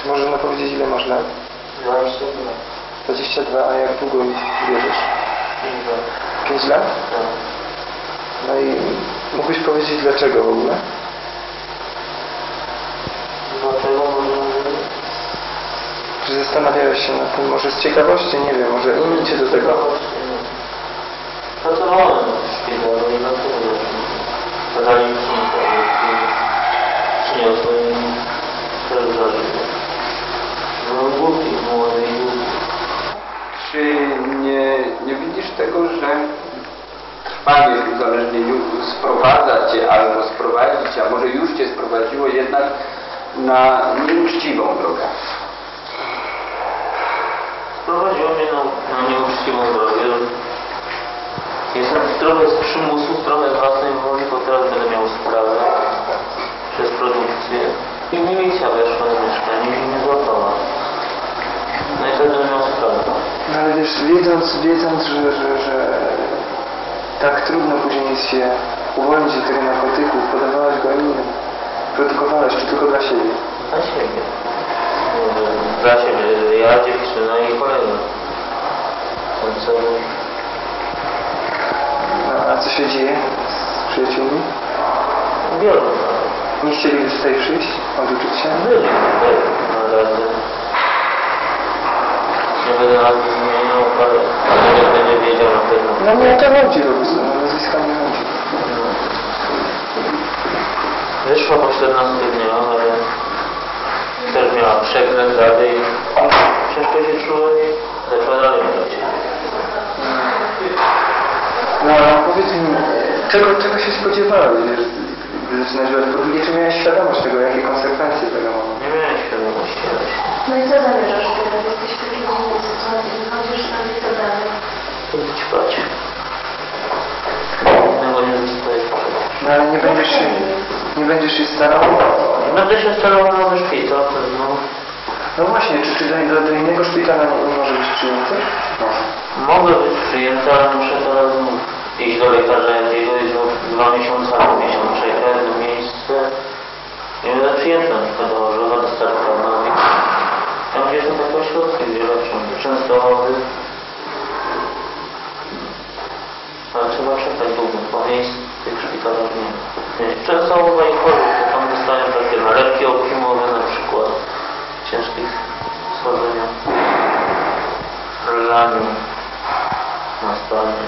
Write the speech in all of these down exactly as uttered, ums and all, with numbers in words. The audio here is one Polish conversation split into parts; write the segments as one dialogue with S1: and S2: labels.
S1: Można powiedzieć, ile masz lat?
S2: dwadzieścia dwa.
S1: dwadzieścia dwa, a jak długo wierzysz?
S2: pięć lat.
S1: pięć lat?
S2: Tak.
S1: No i mógłbyś powiedzieć dlaczego w ogóle?
S2: Dlaczego może...
S1: Czy zastanawiałeś się nad tym, może z ciekawości, nie wiem, może inni cię do tego...
S2: Pracowałem w szpitalu i dlatego podali mi przyniosło i też zażyłem. Byłem głupi, młody i głupi.
S3: Czy nie, nie widzisz tego, że trwanie w uzależnieniu sprowadza cię albo sprowadzić, a może już cię sprowadziło jednak na nieuczciwą drogę?
S2: Sprowadziło mnie na, na nieuczciwą drogę. Jestem trochę z przymusu, trochę z własnej woli, bo teraz będę miał sprawę przez produkcję. I milicja weszła do mieszkania i mnie złapała. No i wtedy będę miał sprawę.
S1: No ale wiesz, wiedząc, wiedząc, że, że, że tak trudno później jest się uwolnić od tego narkotyku, podawałaś go innym, produkowałeś, czy tylko dla siebie?
S2: Dla siebie. Dla siebie. Ja, dziewczyna i kolega. Ten celu.
S1: No, a co się dzieje z przyjaciółmi?
S2: Biorą.
S1: Nie chcieli tutaj przyjść, oduczyć się?
S2: Byli, byli. Na razie. Nie będę nazwy zmieniał, ale nie będzie wiedział na pewno.
S1: No nie o to chodzi po prostu, no nazwiska nie chodzi.
S2: Wyszła po czternastych dniach, ale też miała przekręt rady i ciężko się czuła i zaczęła dalej brać.
S1: No ale powiedz mi, czego, czego się spodziewałeś, wiesz, gdy zaczynasz grać? Po drugie, czy miałeś świadomość tego, jakie konsekwencje tego mogą?
S2: Nie miałem świadomości.
S4: No i co zamierzasz teraz? Jesteś w takiej dziwnej sytuacji, wychodzisz sobie co dalej?
S2: Chodzić spać. Innego nie zostaje.
S1: No ale nie będziesz się, nie będziesz się starał?
S2: Będę się starał na nowy szpital, no.
S1: No właśnie, czy, czy do, do, do innego szpitala nie, nie może być przyjęty? Może.
S2: Mogę być przyjęty, ale muszę teraz iść do lekarza jakiegoś za dwa miesiące albo miesiąc czekać na miejsce. I będę przyjęty na przykład do Orzowa, do Starkowa. Tam gdzie są takie ośrodki, gdzie leczą Częstochowy. Ale trzeba czekać długo, bo miejsc w tych szpitalach nie ma. Częstochowa i Chorzów, to tam dostają takie nalepki opimowe na przykład ciężkich schorzeniach. Rżaniu. Na stanie.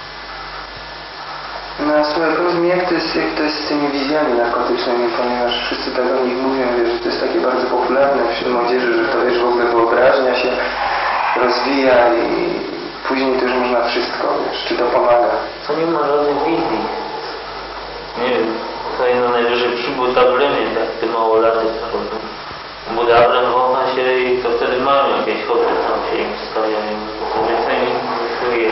S1: No słuchaj, powiedz mi, jak to jest, jak to jest z tymi wizjami narkotycznymi, ponieważ wszyscy tak o nich mówią, wiesz, że to jest takie bardzo popularne wśród młodzieży, że to wiesz, w ogóle wyobraźnia się rozwija i później to już można wszystko, wiesz, czy to pomaga?
S2: To nie ma żadnych wizji. Nie wiem, to jest najwyżej przy budablemie, tak, ty małolaty chodzą. Budablem wącha się i to wtedy mają jakieś chopy, tam się im stawiają, to więcej nie czuje.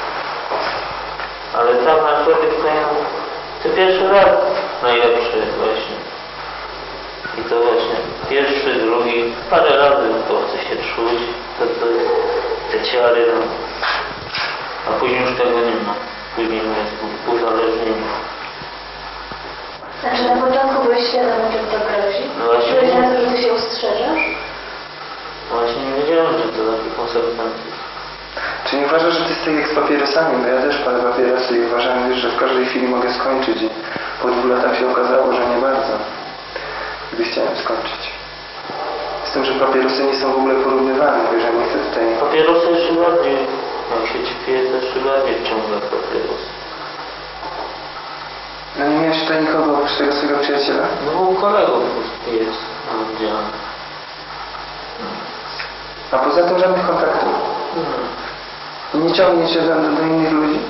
S2: Ale tam narkotyk to pierwszy raz najlepszy właśnie. I to właśnie pierwszy, drugi, parę razy to chce się czuć, to, to te ciary, no. A później już tego nie ma. Później jest uzależnienie.
S4: Znaczy na początku byłeś świadomy, czym to grozi?
S2: No właśnie.
S4: Byłeś na to, że ty się ustrzeżasz?
S2: Właśnie nie wiedziałem, że to takie konsekwencje.
S1: Czy nie uważasz, że to jest tak jak z papierosami? Bo ja też palę papierosy i uważam, wiesz, że w każdej chwili mogę skończyć i po dwóch latach się okazało, że nie bardzo. Gdy chciałem skończyć. Z tym, że papierosy nie są w ogóle porównywane, wiesz, że nie chcę tutaj...
S2: Papierosy jeszcze bardziej, jak się ci pije, to jeszcze bardziej wciąga papierosy.
S1: No nie miałeś tutaj nikogo oprócz tego swojego przyjaciela?
S2: No bo u kolegów jest oddzielany.
S1: A poza tym żadnych kontaktów?
S2: Hmm.
S1: I nie ciągnie się do, do innych ludzi?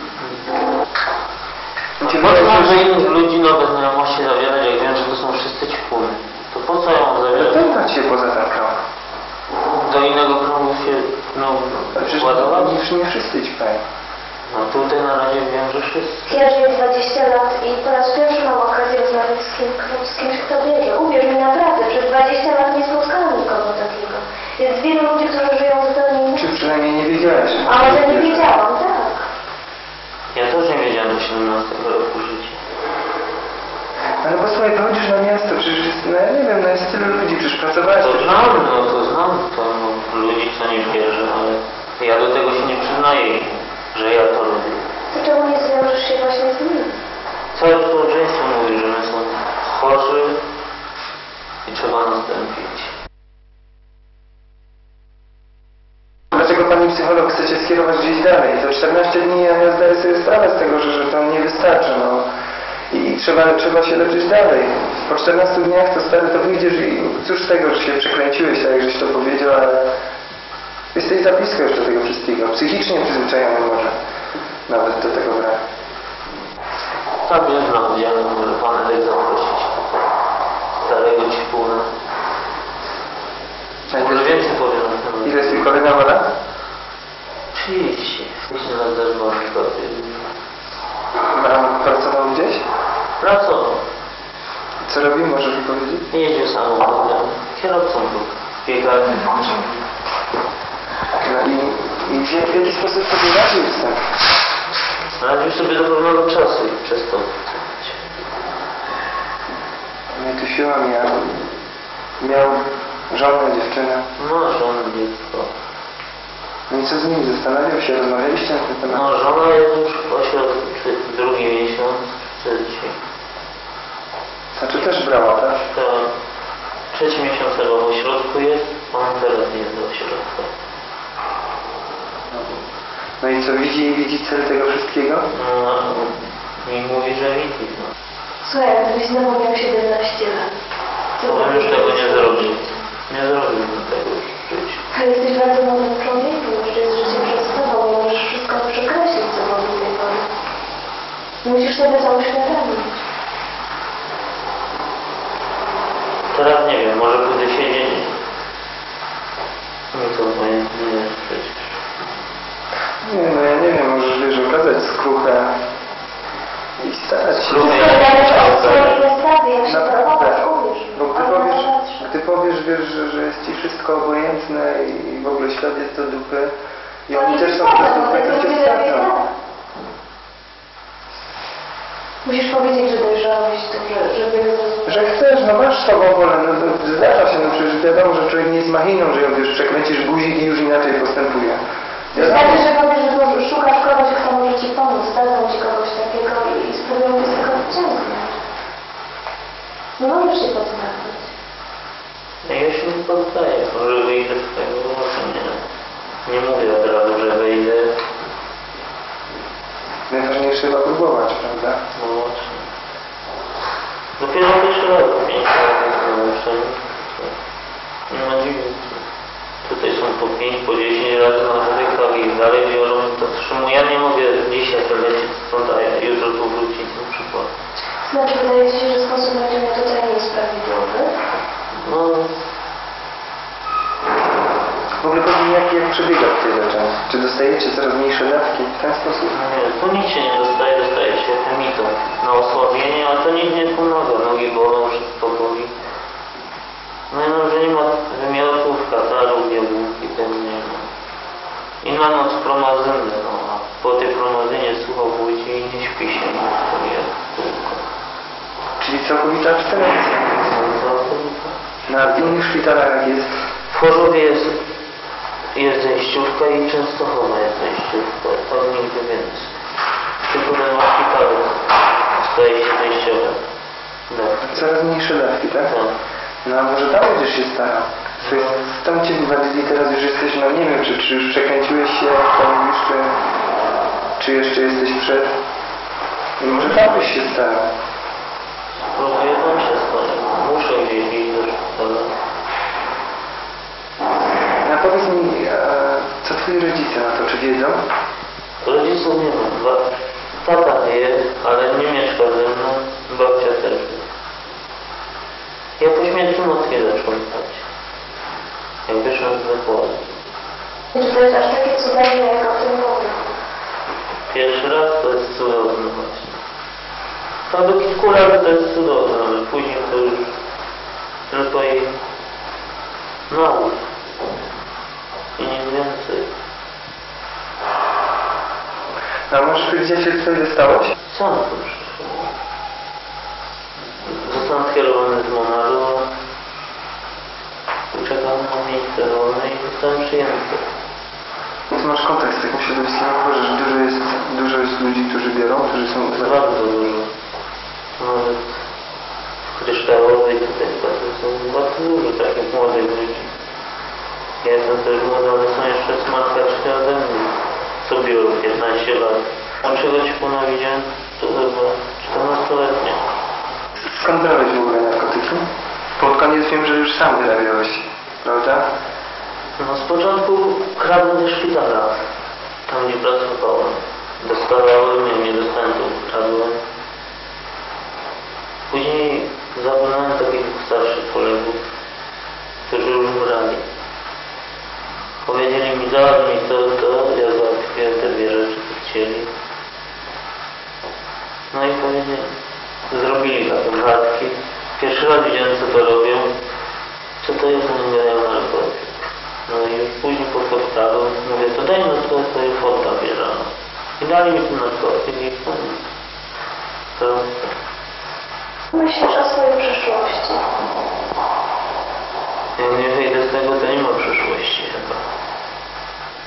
S2: No po co mam do innych ludzi nowe znajomości zawierać, jak wiem, że to są wszyscy ćpuny? To po co ja mam zawierać?
S1: Wypętać się poza ten krąg.
S2: Do innego kręgu się, no,
S1: Przecież
S2: ładować?
S1: nie, nie wszyscy ćpają.
S2: No tutaj na razie wiem, że wszyscy.
S4: Ja żyję dwadzieścia lat i po raz pierwszy mam okazję rozmawiać z, kim, z kimś, kto wiedzie. Uwierz mi naprawdę, przez dwadzieścia lat nie spotkałam nikogo takiego. Jest wielu ludzi, którzy żyją zupełnie
S1: Czy
S4: inaczej.
S1: przynajmniej nie wiedziałeś?
S4: A może nie wiedziałam, tak.
S2: Ja też nie wiedziałem do siedemnastego roku życia.
S1: Ale posłuchaj, wychodzisz na miasto, przecież jest, no ja nie wiem, no jest tylu ludzi, przecież pracowałeś.
S2: To
S1: też.
S2: znam, no to znam to no, ludzi, co nie wierzę, ale ja do tego się nie przyznaję, że ja to robię.
S4: To czemu nie zwiążesz się właśnie z nimi?
S2: Całe społeczeństwo mówi, że my są chorzy i trzeba nas tępić.
S1: Dlaczego pani psycholog chce cię skierować gdzieś dalej? Za czternaście dni ja, ja zdaję sobie sprawę z tego, że, że to nie wystarczy, no. I trzeba, trzeba się leczyć dalej. Po czternastu dniach to stary, to wyjdziesz i cóż z tego, że się przekręciłeś, tak jak żeś to powiedział, ale jesteś za blisko jeszcze tego wszystkiego. Psychicznie przyzwyczajony może nawet do tego braku.
S2: Tak, jest na oddziale, może pan Edek zaprosić starego ćpuna. Może więcej powiem na temat.
S1: Ile jest twój kolega ma lat?
S2: trzydzieści. Myślę, że też może prawie.
S1: A pracował gdzieś?
S2: Pracował.
S1: Co robił, możesz mi powiedzieć?
S2: Jeździł samochodem. Kierowcą był. Piekarny.
S1: No i, i w, jak- w jaki sposób sobie radził z tym?
S2: Radził sobie do pewnego czasu i przestał pracować.
S1: Nie tu siła miał. Miał żonę, dziewczynę.
S2: No, żona, dziecko.
S1: No i co z nimi? Zastanawiał się, rozmawialiście na ten temat?
S2: No, żona jest już w ośrodku, czy drugi miesiąc, trzeci.
S1: Znaczy też brała, tak?
S2: To trzeci miesiąc chyba w ośrodku jest, on teraz nie jest w ośrodku.
S1: No i co, widzi, widzi cel tego wszystkiego?
S2: No, mi mówi, że widzi, no.
S4: Słuchaj, gdybyś znowu miał siedemnaście lat. co
S2: To on
S4: byś
S2: już tego nie
S4: zrobił?
S2: zrobił. Nie zrobił tego już w życiu.
S4: Ale jesteś bardzo młodym człowiekiem, jeszcze jest życie przed tobą i możesz wszystko przekreślić, co było do tej pory. Musisz sobie to uświadomić.
S2: Teraz nie wiem, może pójdę siedzieć. No to obojętnie jest przecież.
S1: Nie, no ja nie wiem, możesz, wiesz, okazać skruchę i starać się.
S2: Skruchę.
S4: Wszystko zależy od swojej postawy, jak się
S1: Naprawdę.
S4: zachowasz, uwierz mi.
S1: Bo gdy
S4: On
S1: powiesz,
S4: na to patrzy.
S1: gdy powiesz, wiesz, że, że jest ci wszystko obojętne i w ogóle świat jest do dupy i
S4: To
S1: oni
S4: nie
S1: też są
S4: wsadzą,
S1: do
S4: bo
S1: dupy,
S4: tego
S1: to cię
S4: ludzie lepiej
S1: wsadzą.
S4: znają. Musisz powiedzieć, że dojrzałeś, to, że, żeby zrozumieć.
S1: Że chcesz, no masz sobą wolę, no to zdarza się, no przecież wiadomo, że człowiek nie jest machiną, że ją, wiesz, przekręcisz guzik i już inaczej postępuje.
S4: Wystarczy, że powiesz, że po- szukasz kogoś, kto może ci pomóc, dadzą ci kogoś takiego i spróbują cię z tego wyciągnąć. Nie możesz się poddawać.
S2: No ja się nie poddaję, może wyjdę z tego, może nie. Nie mówię od razu, że wyjdę.
S1: Najważniejsze chyba próbować, prawda?
S2: No właśnie. Dopiero pierwszy raz pięć lat nauczeń. Nie ma dziwić. Tutaj są po pięć, po dziesięć razy na wodykach i dalej biorą, to czemu ja nie mogę dzisiaj wylecieć stąd, a jutro tu wrócić na przykład.
S4: Znaczy, wydaje ci się, że sposób leczenia tutaj nie jest prawidłowy.
S2: No,
S1: W ogóle powiedz mi, jak, jak przebiega tutaj leczenie? Czy dostajecie coraz mniejsze dawki w ten sposób?
S2: nie, tu nic się nie dostaje, dostaje się chemito na osłabienie, ale to nic nie pomaga. Nogi bolą, wszystko boli. No i no, że nie ma wymiotów, katarów, jabłki, ten nie ma. I na noc promazynę, no a po tej promazynie sucho budzi i nie śpi się, no to jest tylko.
S1: Czyli całkowita abstynencja.
S2: No, to,
S1: Na w innych szpitalach jak jest?
S2: w Chorzowie jest, jest zejściówka i Częstochowa jest zejściówka, tam nigdy więcej. Tylko ten szpital staje się zejściowe. Tak.
S1: Coraz mniejsze dawki, tak?
S2: Tak.
S1: No a może tam będziesz się starał? To jest, tam cię wywalili, teraz już jesteś, no nie wiem, czy, czy już przekręciłeś się, jak tam mówisz, czy, czy jeszcze jesteś przed... I może tam byś się starał.
S2: Próbuję tam się stać. Muszę gdzieś iść do szpitala.
S1: No powiedz mi, e, co twoi rodzice na to, czy wiedzą?
S2: Rodziców nie mam. Ba- Tata wie, ale nie mieszka ze mną. Babcia też wie. Ja po śmierci matki zacząłem stać. Jak wyszłem z zakładu.
S4: Czy to jest aż takie cudowne, jak o tym mówię?
S2: Pierwszy raz to jest cudowne właśnie. Tam do kilku lat to jest cudowne, ale później to już tylko jej naucz. I nic więcej.
S1: A możesz powiedzieć, jak się tutaj dostałeś?
S2: Sam tu przyszedłem. skierowany z Monaru, uczekał na miejsce wolne i zostałem przyjęty.
S1: Ty masz kontakt z takim środowiskiem, uważasz, że dużo jest, dużo jest ludzi, którzy biorą, którzy są...
S2: Bardzo dużo. Nawet w Kryształowej tutaj są bardzo dużo takich młodych ludzi. Ja jestem też młody, ale są jeszcze smarkaczki ode mnie, co biorą piętnaście lat. Pierwszego ćpuna widziałem, to chyba czternastoletnie.
S1: Skąd brałeś w ogóle narkotyki? Pod koniec wiem, że już sam wyrabiałeś, prawda?
S2: No z początku kradłem ze szpitala, tam gdzie pracowałem. Dostawałem, ja nie dostałem, to kradłem. Później zabrałem takich starszych kolegów, którzy już umrali. Powiedzieli mi, załatw mi to, to, ja załatwiłem te dwie rzeczy, co chcieli. No i powiedzieli, zrobili taką kartki. Pierwszy raz widziałem, co to robią. Co to jest, oni gadają narkotyk. No i już później po spotkaniu mówię, to daj mi to swoje fotka bierzano. I dali mi ten narkotyk i koniec. Proste.
S4: Myślisz o swojej przyszłości?